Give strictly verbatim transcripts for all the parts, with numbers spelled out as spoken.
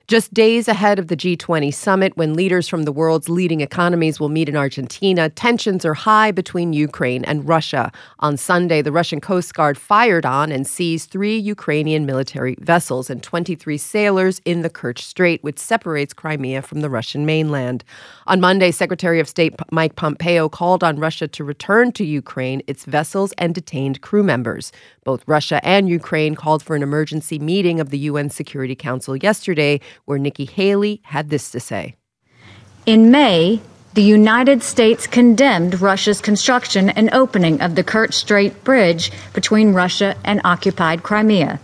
Just days ahead of the G twenty summit, when leaders from the world's leading economies will meet in Argentina, tensions are high between Ukraine and Russia. On Sunday, the Russian Coast Guard fired on and seized three Ukrainian military vessels and twenty-three sailors in the Kerch Strait, which separates Crimea from the Russian mainland. On Monday, Secretary of State Mike Pompeo called on Russia to return to Ukraine its vessels and detained crew members. Both Russia and Ukraine called for an emergency meeting of the U N Security Council yesterday, where Nikki Haley had this to say. In May, the United States condemned Russia's construction and opening of the Kerch Strait Bridge between Russia and occupied Crimea.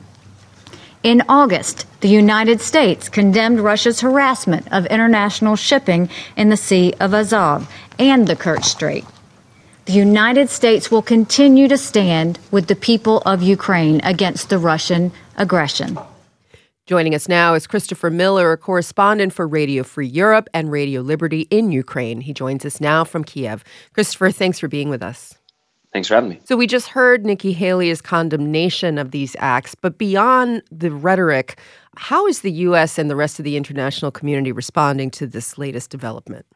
In August, the United States condemned Russia's harassment of international shipping in the Sea of Azov and the Kerch Strait. The United States will continue to stand with the people of Ukraine against the Russian aggression. Joining us now is Christopher Miller, a correspondent for Radio Free Europe and Radio Liberty in Ukraine. He joins us now from Kiev. Christopher, thanks for being with us. Thanks for having me. So we just heard Nikki Haley's condemnation of these acts, but beyond the rhetoric, how is the U S and the rest of the international community responding to this latest development?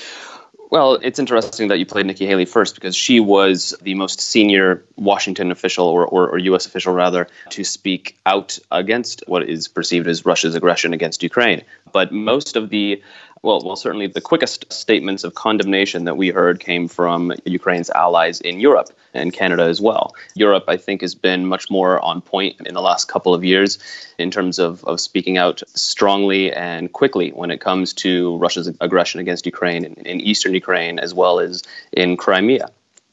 Well, it's interesting that you played Nikki Haley first, because she was the most senior Washington official, or, or, or U S official rather, to speak out against what is perceived as Russia's aggression against Ukraine. But most of the, well, well, certainly the quickest statements of condemnation that we heard came from Ukraine's allies in Europe and Canada as well. Europe, I think, has been much more on point in the last couple of years in terms of, of speaking out strongly and quickly when it comes to Russia's aggression against Ukraine in, in eastern Ukraine as well as in Crimea.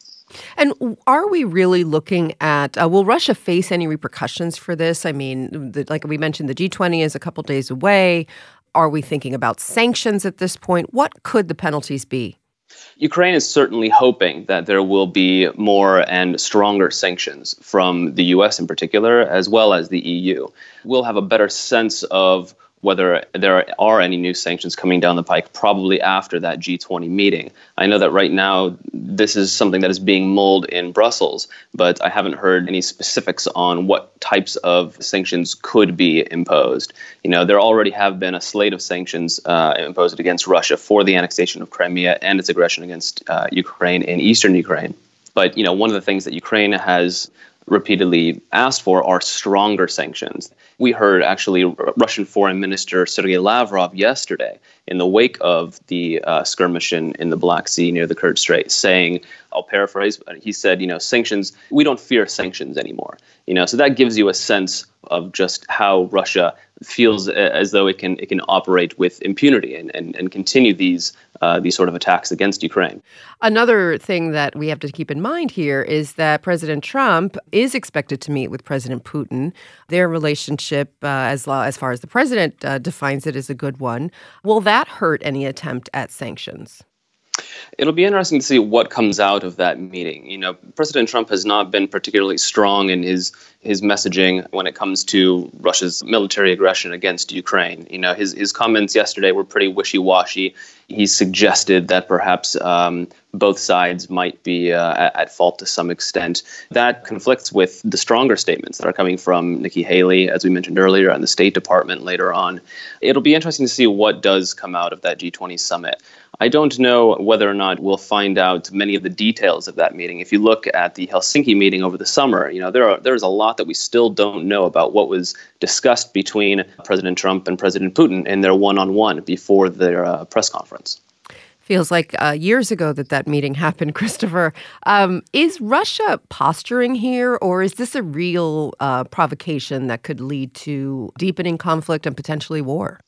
And are we really looking at, uh, will Russia face any repercussions for this? I mean, the, like we mentioned, the G twenty is a couple days away. Are we thinking about sanctions at this point? What could the penalties be? Ukraine is certainly hoping that there will be more and stronger sanctions from the U S in particular, as well as the E U. We'll have a better sense of whether there are any new sanctions coming down the pike, probably after that G twenty meeting. I know that right now this is something that is being mulled in Brussels, but I haven't heard any specifics on what types of sanctions could be imposed. You know, there already have been a slate of sanctions uh, imposed against Russia for the annexation of Crimea and its aggression against uh, Ukraine in eastern Ukraine. But, you know, one of the things that Ukraine has repeatedly asked for are stronger sanctions. We heard actually Russian Foreign Minister Sergei Lavrov yesterday, in the wake of the uh, skirmish in, in the Black Sea near the Kerch Strait, saying, I'll paraphrase, he said, you know, sanctions, we don't fear sanctions anymore. You know, so that gives you a sense of just how Russia feels as though it can it can operate with impunity and, and, and continue these uh, these sort of attacks against Ukraine. Another thing that we have to keep in mind here is that President Trump is expected to meet with President Putin. Their relationship, uh, as, as far as the president uh, defines it, is a good one. Will that hurt any attempt at sanctions? It'll be interesting to see what comes out of that meeting. You know, President Trump has not been particularly strong in his his messaging when it comes to Russia's military aggression against Ukraine. You know, his his comments yesterday were pretty wishy-washy. He suggested that perhaps um, both sides might be uh, at, at fault to some extent. That conflicts with the stronger statements that are coming from Nikki Haley, as we mentioned earlier, and the State Department later on. It'll be interesting to see what does come out of that G twenty summit. I don't know whether or not we'll find out many of the details of that meeting. If you look at the Helsinki meeting over the summer, you know, there are there's a lot that we still don't know about what was discussed between President Trump and President Putin in their one-on-one before their uh, press conference. Feels like uh, years ago that that meeting happened, Christopher. Um, is Russia posturing here, or is this a real uh, provocation that could lead to deepening conflict and potentially war?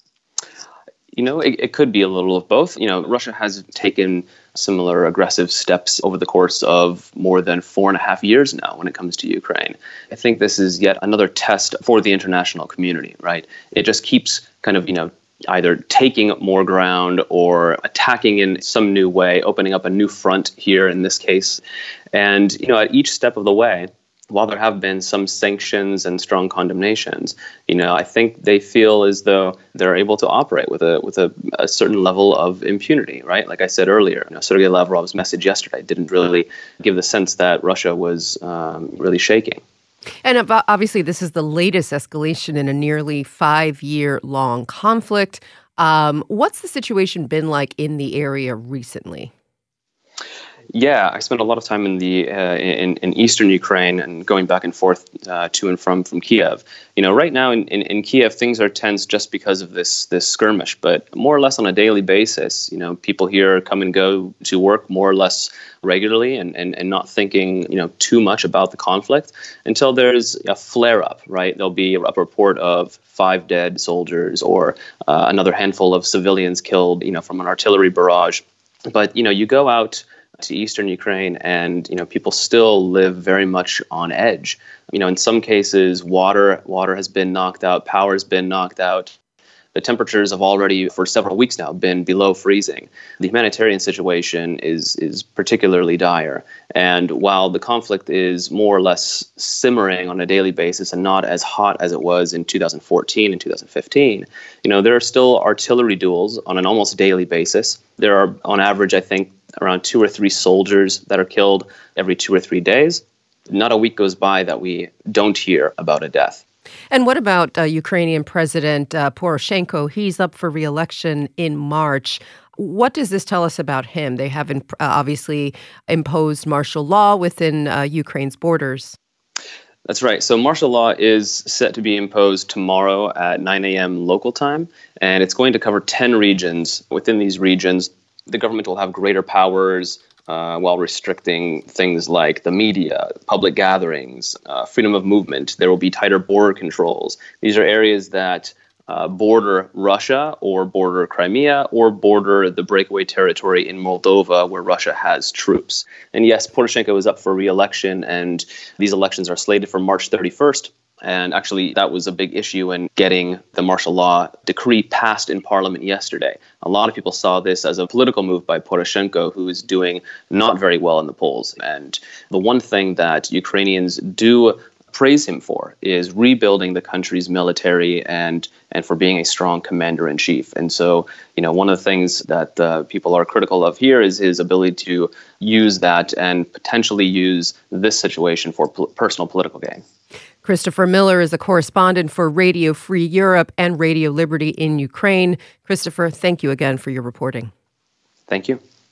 You know, it, it could be a little of both. You know, Russia has taken similar aggressive steps over the course of more than four and a half years now when it comes to Ukraine. I think this is yet another test for the international community, right? It just keeps kind of, you know, either taking more ground or attacking in some new way, opening up a new front here in this case. And, you know, at each step of the way, while there have been some sanctions and strong condemnations, you know, I think they feel as though they're able to operate with a with a, a certain level of impunity, right? Like I said earlier, you know, Sergei Lavrov's message yesterday didn't really give the sense that Russia was um, really shaking. And obviously, this is the latest escalation in a nearly five-year-long conflict. Um, what's the situation been like in the area recently? Yeah, I spent a lot of time in the uh, in, in eastern Ukraine and going back and forth uh, to and from from Kiev. You know, right now in, in, in Kiev, things are tense just because of this this skirmish, but more or less on a daily basis. You know, people here come and go to work more or less regularly and, and, and not thinking, you know, too much about the conflict until there's a flare-up, right? There'll be a report of five dead soldiers or uh, another handful of civilians killed, you know, from an artillery barrage. But, you know, you go out to eastern Ukraine and, you know, people still live very much on edge. You know, in some cases, water water has been knocked out, power has been knocked out. The temperatures have already, for several weeks now, been below freezing. The humanitarian situation is is particularly dire. And while the conflict is more or less simmering on a daily basis and not as hot as it was in two thousand fourteen and two thousand fifteen, you know, there are still artillery duels on an almost daily basis. There are, on average, I think, around two or three soldiers that are killed every two or three days. Not a week goes by that we don't hear about a death. And what about uh, Ukrainian President uh, Poroshenko? He's up for re-election in March. What does this tell us about him? They have uh, obviously imposed martial law within uh, Ukraine's borders. That's right. So martial law is set to be imposed tomorrow at nine a.m. local time, and it's going to cover ten regions. Within these regions, the government will have greater powers uh, while restricting things like the media, public gatherings, uh, freedom of movement. There will be tighter border controls. These are areas that uh, border Russia or border Crimea or border the breakaway territory in Moldova where Russia has troops. And yes, Poroshenko is up for re-election, and these elections are slated for March thirty-first. And actually, that was a big issue in getting the martial law decree passed in Parliament yesterday. A lot of people saw this as a political move by Poroshenko, who is doing not very well in the polls. And the one thing that Ukrainians do praise him for is rebuilding the country's military and and for being a strong commander-in-chief. And so, you know, one of the things that uh, people are critical of here is his ability to use that and potentially use this situation for pol- personal political gain. Christopher Miller is a correspondent for Radio Free Europe and Radio Liberty in Ukraine. Christopher, thank you again for your reporting. Thank you.